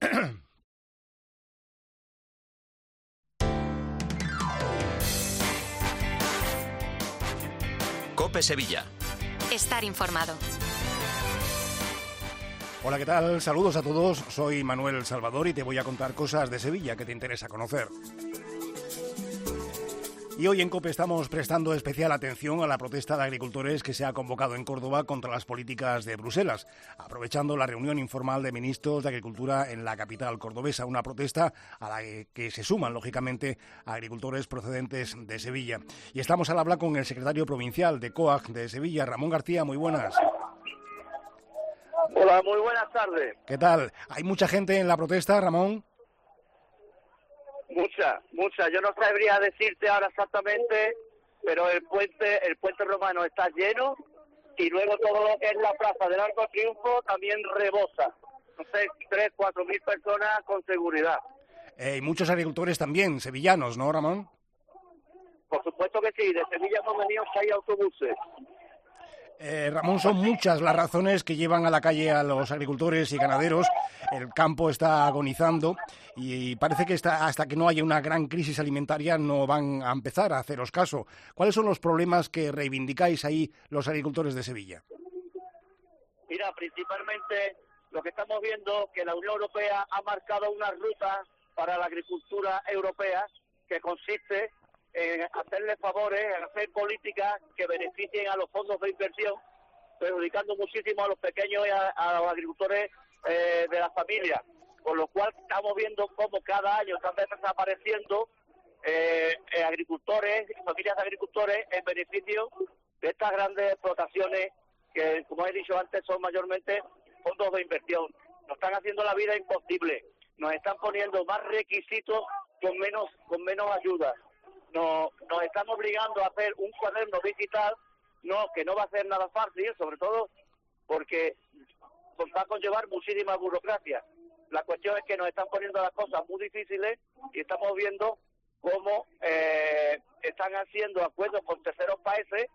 COPE Sevilla. Estar informado. Hola, ¿qué tal? Saludos a todos. Soy Manuel Salvador y te voy a contar cosas de Sevilla que te interesa conocer. Y hoy en COPE estamos prestando especial atención a la protesta de agricultores que se ha convocado en Córdoba contra las políticas de Bruselas, aprovechando la reunión informal de ministros de Agricultura en la capital cordobesa, una protesta a la que se suman, lógicamente, agricultores procedentes de Sevilla. Y estamos al habla con el secretario provincial de COAG de Sevilla, Ramón García. Muy buenas. Hola, muy buenas tardes. ¿Qué tal? ¿Hay mucha gente en la protesta, Ramón? Mucha. Yo no sabría decirte ahora exactamente, pero el puente romano está lleno y luego todo lo que es la plaza del Arco Triunfo también rebosa. Entonces, 3-4 mil personas con seguridad. Y muchos agricultores también, sevillanos, ¿no, Ramón? Por supuesto que sí, de Sevilla hemos venido 6 autobuses. Ramón, son muchas las razones que llevan a la calle a los agricultores y ganaderos. El campo está agonizando y parece que hasta que no haya una gran crisis alimentaria no van a empezar a haceros caso. ¿Cuáles son los problemas que reivindicáis ahí los agricultores de Sevilla? Mira, principalmente lo que estamos viendo que la Unión Europea ha marcado una ruta para la agricultura europea que consiste en hacerle favores, en hacer políticas que beneficien a los fondos de inversión, perjudicando muchísimo a los pequeños y a los agricultores de las familias. Por lo cual estamos viendo cómo cada año están desapareciendo agricultores y familias de agricultores en beneficio de estas grandes explotaciones que, como he dicho antes, son mayormente fondos de inversión. Nos están haciendo la vida imposible, nos están poniendo más requisitos con menos ayuda. Nos están obligando a hacer un cuaderno digital, que no va a ser nada fácil, sobre todo porque va a conllevar muchísima burocracia. La cuestión es que nos están poniendo las cosas muy difíciles y estamos viendo cómo están haciendo acuerdos con terceros países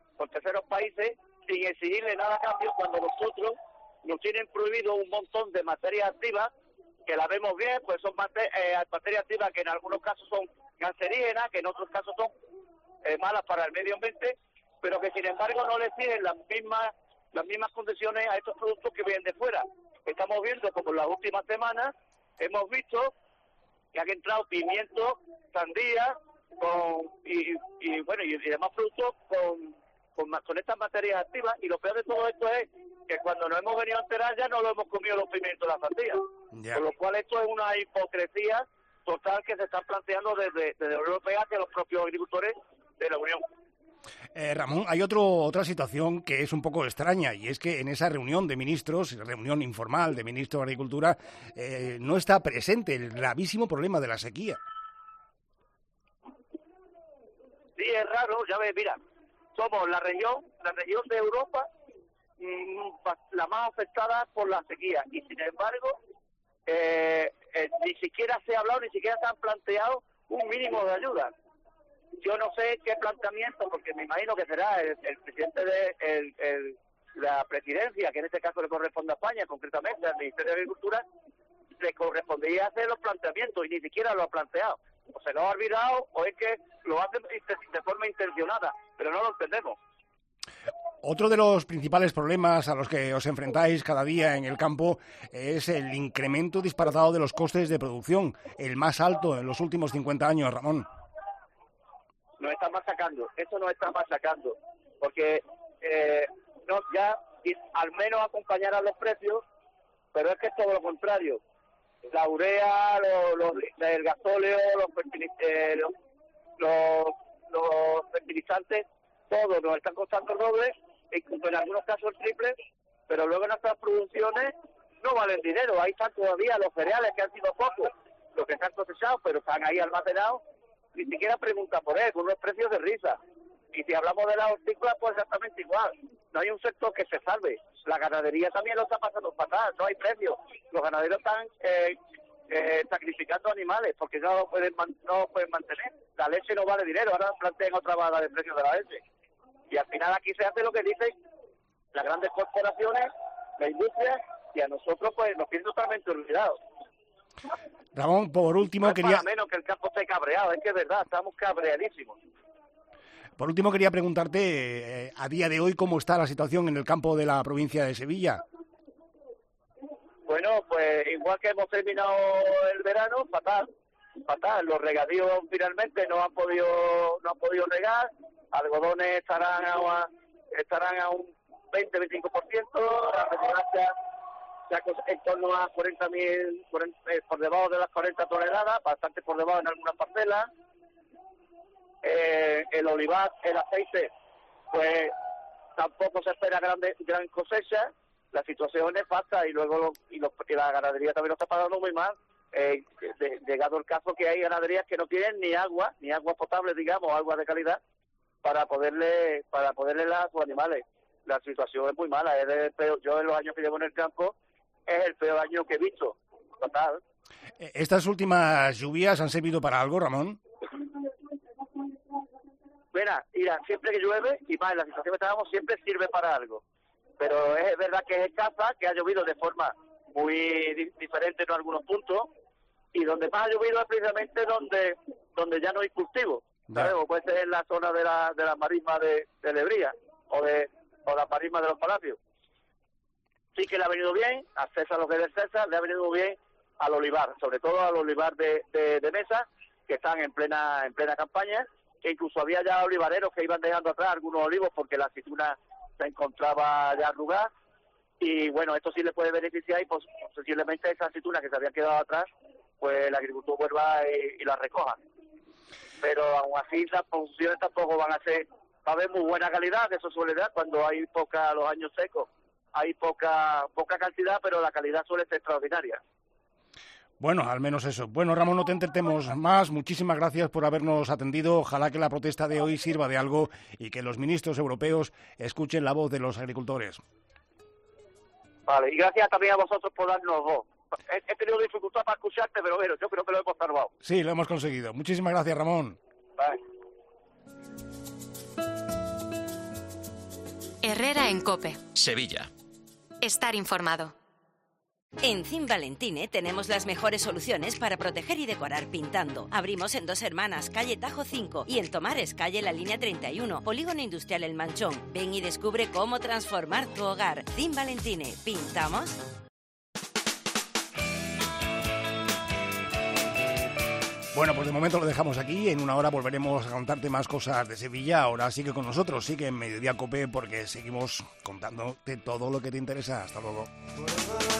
sin exigirle nada a cambio, cuando nosotros nos tienen prohibido un montón de materias activas que la vemos bien, pues son materias activas que en algunos casos son cancerígenas, que en otros casos son malas para el medio ambiente, pero que sin embargo no le exigen las mismas condiciones a estos productos que vienen de fuera. Estamos viendo como en las últimas semanas hemos visto que han entrado pimientos, sandías y demás productos con estas materias activas, y lo peor de todo esto es que cuando nos hemos venido a enterar ya no lo hemos comido los pimientos y las sandías. Yeah. Por lo cual esto es una hipocresía total que se está planteando desde la Unión Europea hacia los propios agricultores de la Unión. Ramón, hay otra situación que es un poco extraña, y es que en esa reunión de ministros, reunión informal de ministros de Agricultura, no está presente el gravísimo problema de la sequía. Sí, es raro, ya ves, mira, somos la región de Europa la más afectada por la sequía, y sin embargo ni siquiera se ha hablado, ni siquiera se han planteado un mínimo de ayuda. Yo no sé qué planteamiento, porque me imagino que será el presidente de la presidencia, que en este caso le corresponde a España, concretamente al Ministerio de Agricultura, le correspondería hacer los planteamientos y ni siquiera lo ha planteado. O se lo ha olvidado o es que lo hacen de forma intencionada, pero no lo entendemos. Otro de los principales problemas a los que os enfrentáis cada día en el campo es el incremento disparatado de los costes de producción, el más alto en los últimos 50 años, Ramón. Nos está machacando, porque al menos acompañará los precios, pero es que es todo lo contrario. La urea, el gasóleo, los fertilizantes, todo nos están costando el doble, incluso en algunos casos el triple, pero luego nuestras producciones no valen dinero. Ahí están todavía los cereales, que han sido pocos, los que están cosechados, pero están ahí almacenados, ni siquiera preguntan por él, con unos precios de risa. Y si hablamos de la hortícola, pues exactamente igual. No hay un sector que se salve. La ganadería también lo está pasando fatal, no hay precios. Los ganaderos están sacrificando animales porque no lo pueden mantener. La leche no vale dinero, ahora plantean otra bajada de precios de la leche. Y al final aquí se hace lo que dicen las grandes corporaciones, la industria, y a nosotros pues nos tienen totalmente olvidados. Ramón, por último, No es quería... para menos que el campo esté cabreado, es que es verdad, estamos cabreadísimos. Por último, quería preguntarte, a día de hoy, ¿cómo está la situación en el campo de la provincia de Sevilla? Bueno, pues igual que hemos terminado el verano, fatal. Los regadíos finalmente no han podido regar, algodones estarán a un 20-25%, la remolacha en torno a 40.000, por debajo de las 40 toneladas, bastante por debajo en algunas parcelas. El olivar, el aceite, pues tampoco se espera gran cosecha. La situación es nefasta y luego la ganadería también lo está pagando muy mal. Llegado el caso que hay ganaderías que no tienen ni agua potable, digamos, agua de calidad para poderle dar a sus animales. La situación es muy mala, es el peor. Yo en los años que llevo en el campo es el peor año que he visto, total. ¿Estas últimas lluvias han servido para algo, Ramón? Mira, siempre que llueve, y más en la situación que estábamos, siempre sirve para algo. Pero es verdad que es escasa, que ha llovido de forma muy diferente en algunos puntos, y donde más ha llovido es precisamente donde ya no hay cultivo, ¿sabes? O puede ser en la zona de las marismas de Lebría, o las marismas de los palacios. Sí que le ha venido bien, a César lo que es de César, le ha venido bien al olivar, sobre todo al olivar de mesa, que están en plena campaña, que incluso había ya olivareros que iban dejando atrás algunos olivos porque la aceituna se encontraba ya arrugada, y bueno, esto sí le puede beneficiar, y pues posiblemente esa aceituna que se había quedado atrás, pues el agricultor vuelva y la recoja. Pero aún así las producciones tampoco van a haber muy buena calidad, que eso suele dar cuando hay los años secos, hay poca cantidad, pero la calidad suele ser extraordinaria. Bueno, al menos eso. Bueno, Ramón, no te entretemos más. Muchísimas gracias por habernos atendido. Ojalá que la protesta de hoy sirva de algo y que los ministros europeos escuchen la voz de los agricultores. Vale, y gracias también a vosotros por darnos voz. He tenido dificultad para escucharte, pero bueno, yo creo que lo hemos salvado. Sí, lo hemos conseguido. Muchísimas gracias, Ramón. Vale. Herrera en COPE. Sevilla. Estar informado. En Cim Valentine tenemos las mejores soluciones para proteger y decorar pintando. Abrimos en Dos Hermanas, calle Tajo 5, y en Tomares, calle La Línea 31, Polígono Industrial El Manchón. Ven y descubre cómo transformar tu hogar. Cim Valentine, ¿pintamos? Bueno, pues de momento lo dejamos aquí. En una hora volveremos a contarte más cosas de Sevilla. Ahora sigue con nosotros, sigue en Mediodía COPE, porque seguimos contándote todo lo que te interesa. Hasta luego.